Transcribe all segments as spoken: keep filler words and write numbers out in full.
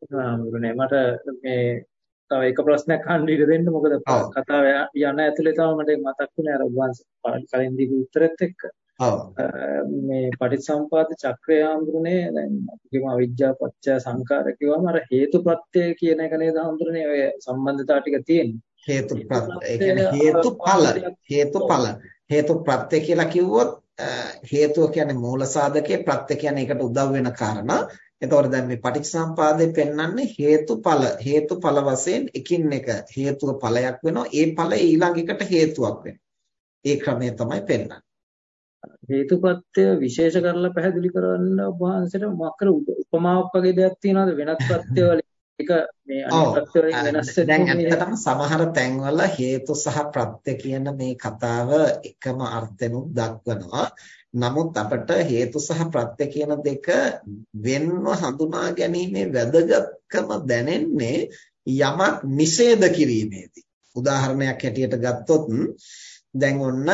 හාමුදුරනේ මට මේ තව එක ප්‍රශ්නයක් අහන්න ඉඩ දෙන්න. මොකද ඔව්. කතාව යන ඇතුලේ තමයි මට මතක් වුණේ අර වංශ කලින් දීපු උත්තරෙත් එක්ක. ඔව්. අ, මේ පටිච්චසමුපාද චක්‍රය හාමුදුරනේ දැන් අපි කියමු අවිජ්ජා පත්‍ය සංඛාර කිව්වම අර හේතුප්‍රත්‍ය කියන එක නේද හාමුදුරනේ ඔය සම්බන්ධතාව ටික තියෙන්නේ. හේතු ප්‍රත්‍ය ඒ හේතුප්‍රත්‍ය කියන්නේ හේතුඵල මාර්ගයක්. හේතුඵල හේතු ප්‍රත්‍ය කියලා කිව්වොත් අ, හේතුව කියන්නේ මූල සාධකේ ප්‍රත්‍ය කියන්නේ ඒකට උදව් වෙන කාරණා. එතකොට දැන් මේ පටිච්චසමුපාදේ පෙන්වන්නේ හේතුඵල හේතුඵල වශයෙන් එකින් එක හේතුව ඵලයක් වෙනවා. ඒ ඵලය ඊළඟ එකට හේතුවක් වෙනවා. ඒ ක්‍රමය තමයි පෙන්වන්නේ. හේතුප්‍රත්‍ය විශේෂ කරලා පැහැදිලි කරන්න ඔබ වහන්සේට මොකක් කර උපමාවක් වගේ දෙයක් තියනවද වෙනත් ප්‍රත්‍ය වලින් එක මේ අනිත් ඔව් ප්‍රත්‍ය වලින් වෙනස් දැන් වෙන්නේ මේ. ඇත්තටම සමහර තැන්වල හේතු සහ ප්‍රත්‍ය කියන මේ කතාව එකම අර්ථෙනුත් දක්වනවා. නමුත් අපිට හේතු සහ ප්‍රත්‍ය කියන දෙක වෙන්ව හඳුනා ගැනීමේ වැදගත්කම දැනෙන්නේ යමක් නිෂේධ කිරීමේදී. උදාහරණයක් හැටියට ගත්තොත් දැන් ඔන්න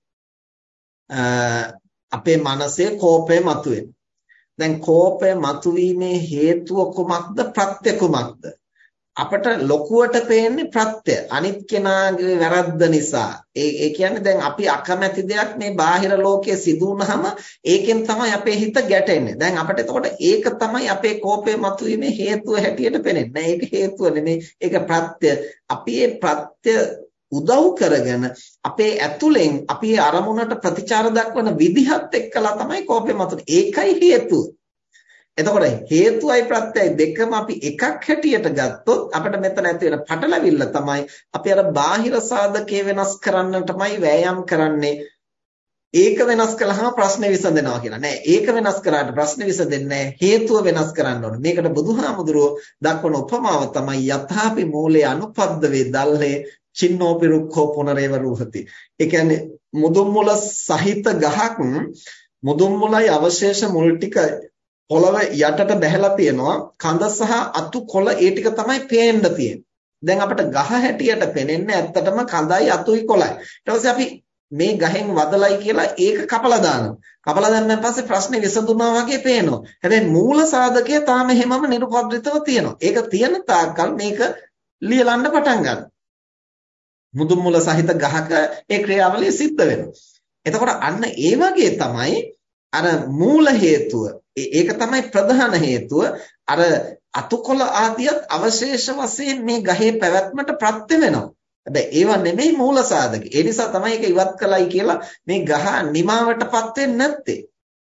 අපේ මනසේ කෝපය මතුවෙනවා. දැන් කෝපය මතුවීමේ හේතුව කුමක්ද ප්‍රත්‍ය කුමක්ද? අපට ලොකුවට පේන්නේ ප්‍රත්‍ය. අනිත් කෙනාගේ වැරද්ද නිසා. ඒ ඒ කියන්නේ දැන් අපි අකමැති දෙයක් මේ බාහිර ලෝකයේ සිදු වුනහම ඒකෙන් තමයි අපේ හිත ගැටෙන්නේ. දැන් අපිට එතකොට ඒක තමයි අපේ කෝපය මතුවීමේ හේතුව හැටියට පේන්නේ. නෑ ඒක හේතුව නෙමෙයි. ඒක ප්‍රත්‍ය. අපි මේ ප්‍රත්‍ය උදව් කරගෙන අපේ ඇතුලෙන් අපි අරමුණට ප්‍රතිචාර දක්වන විදිහත් එක්කලා තමයි කෝපය මතුනේ. ඒකයි හේතුව. එතකොට හේතුවයි ප්‍රත්‍යයයි දෙකම අපි එකක් හැටියට ගත්තොත් අපිට මෙතන ඇති වෙන පටලැවිල්ල තමයි අපි අර බාහිර සාධකේ වෙනස් කරන්නටමයි වෑයම් කරන්නේ. ඒක වෙනස් කළාම ප්‍රශ්නේ විසඳෙනවා කියලා. නෑ ඒක වෙනස් කරාට ප්‍රශ්නේ විසඳෙන්නේ නෑ. හේතුව වෙනස් කරන්න ඕනේ. මේකට බුදුහාමුදුරුවෝ දක්වන උපමාව තමයි යථාපි මූලේ අනුපද්ද වේ දල්හේ චින්නෝපි රුක්ඛෝ පුනරේව රූහති. ඒ කියන්නේ මුදුන් මුල සහිත ගහක් මුදුන් මුලයි අවශේෂ මුල් ටික පොළව යටට බැහැලා තියෙනවා. කඳ සහ අතු කොළ ඒ ටික තමයි පේන්න තියෙන්නේ. දැන් අපිට ගහ හැටියට පේන්නේ ඇත්තටම කඳයි අතුයි කොළයි. ඊට පස්සේ අපි මේ ගහෙන් වදලයි කියලා ඒක කපලා දානවා. කපලා දැම්මන් පස්සේ ප්‍රශ්නේ විසඳුණා වගේ පේනවා. හැබැයි මූල සාධකය තාම හැමම නිර්පද්‍රිතව තියෙනවා. ඒක තියෙන තාක්කල් මේක ලියලන්න පටන් ගන්නවා. මුදුන් මුල සහිත ගහක ඒ ක්‍රියාවලිය සිද්ධ වෙනවා. එතකොට අන්න ඒ වගේ තමයි අර මූල හේතුව. ඒක තමයි ප්‍රධාන හේතුව. අර අතුකොළ ආදියත් අවශේෂ වශයෙන් මේ ගහේ පැවැත්මට ප්‍රත්‍ය වෙනවා. හැබැයි ඒවා නෙමෙයි මූල සාධක. ඒ නිසා තමයි ඒක ඉවත් කළයි කියලා මේ ගහ නිමාවටපත් වෙන්නේ නැත්තේ.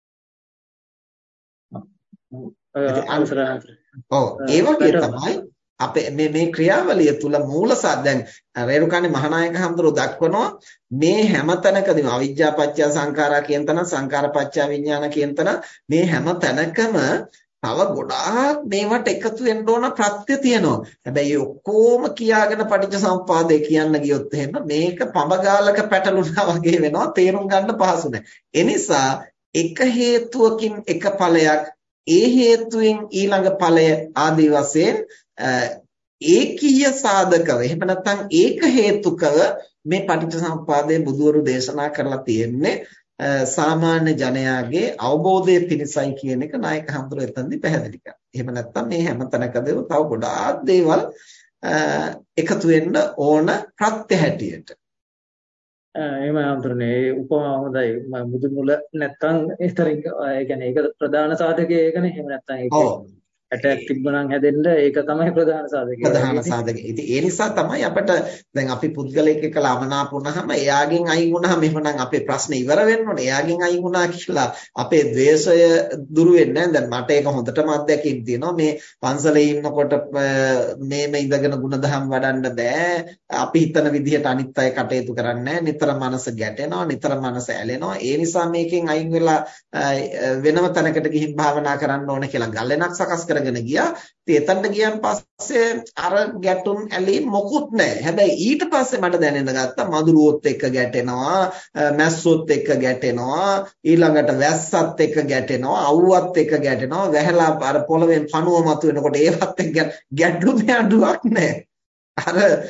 ඔව් ඒ වගේ තමයි අපේ මේ මේ ක්‍රියාවලිය තුල මූල සාධ දැන් රේරුකාණේ මහානායක හඳුරෝ දක්වනවා මේ හැම තැනකදීම අවිජ්ජා පත්‍ය සංඛාරා කියන තැන සංඛාර පත්‍ය විඥාන කියන තැන මේ හැම තැනකම තව ගොඩාක් මේවට එකතු වෙන්න ඕන ප්‍රත්‍ය තියෙනවා. හැබැයි ඔක්කොම කියාගෙන පටිච්චසමුපාදේ කියන්න ගියොත් එහෙම මේක පඹගාලක පැටලුණා වගේ වෙනවා. තේරුම් ගන්න පහසු නැහැ. ඒ නිසා එක හේතුවකින් එක ඵලයක් ඒ හේතුවෙන් ඊළඟ ඵලය ආදී වශයෙන් ඒකීය සාධකව එහෙම නැත්නම් ඒක හේතුකව මේ පටිච්චසමුප්පාදයේ බුදුවරු දේශනා කරලා තියෙන්නේ සාමාන්‍ය ජනයාගේ අවබෝධය පිණිසයි කියන එක නායක හඳුර එතනදී පැහැදිලි කරා. එහෙම නැත්නම් මේ හැම තැනකදීම තව ගොඩාක් දේවල් එකතු වෙන්න ඕන ප්‍රත්‍ය හැටියට. එහෙම හඳුරන්නේ ඒ උපමාව හොඳයි. මුදුන් මුල නැත්තම් ඒතරින් ඒ කියන්නේ ඒක ප්‍රධාන සාධකය ඒකනේ. එහෙම නැත්තම් ඒක ඇටයක් තිබ්බනම් හැදෙන්න ඒක තමයි ප්‍රධාන සාධකය. ප්‍රධාන සාධකය. ඉතින් ඒ නිසා තමයි අපිට දැන් අපි පුද්ගලයෙක් එක්කලා අමනාප වුණාම එයාගෙන් අයින් වුණාම එහෙමනම් අපේ ප්‍රශ්නේ ඉවර වෙන්න ඕනේ. එයාගෙන් අයින් වුණා කියලා අපේ ද්වේෂය දුරු වෙන්නේ නැහැ. දැන් මට ඒක හොඳටම අත්දැකීම් තියෙනවා. මේ පන්සලේ ඉන්නකොට මේම ඉඳගෙන ಗುಣධම් වඩන්න බෑ. අපි හිතන විදිහට අනිත් අය කටයුතු කරන්නේ නැහැ. නිතර මනස ගැටෙනවා, නිතර මනස ඇලෙනවා. ඒ නිසා මේකෙන් අයින් වෙලා වෙනම තැනකට ගිහින් භාවනා කරන්න ඕනේ කියලා ගල්ලෙනක් සකස් කර ගෙන ගියා. ඉතින් එතනට ගියන් පස්සේ අර ගැටුම් ඇලී මොකුත් නැහැ. හැබැයි ඊට පස්සේ මට දැනෙන්න ගත්තා මදුරුවොත් එක්ක ගැටෙනවා, මැස්සොත් එක්ක ගැටෙනවා, ඊළඟට වැස්සත් එක්ක ගැටෙනවා, අවුවත් එක්ක ගැටෙනවා, වැහලා අර පොළවෙන් පණුව මතු වෙනකොට ඒවත් එක්ක ගැටුම් ඇඬුවක් නැහැ. අර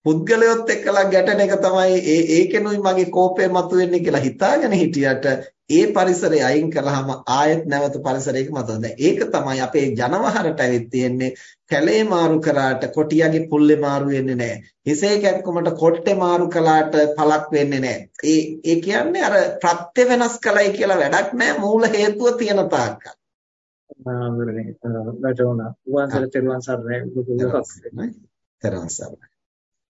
පුද්ගලයොත් එක්කලා ගැටෙන එක තමයි ඒ ඒකෙනුයි මගේ කෝපය මතුවෙන්නේ කියලා හිතාගෙන හිටියට ඒ පරිසරය අයින් කළාම ආයෙත් නැවත පරිසරයක මතුවෙනවා. ඒක තමයි අපේ ජනවහරට ඇවිත් තියෙන්නේ. කැලේ මාරු කරාට කොටියාගේ පුල්ලේ මාරු වෙන්නේ නැහැ. හිසේ කැක්කමට කොට්ටේ මාරු කළාට පළක් වෙන්නේ නැහැ. ඒ ඒ කියන්නේ අර ප්‍රත්‍ය වෙනස් කළයි කියලා වැඩක් නැහැ. මූල හේතුව තියෙන තාක්කල්. ආ වරනේ. රජෝනා. වන්සර තෙරුවන් සරණයි. බුදු දහස්. තෙරුවන් සරණයි.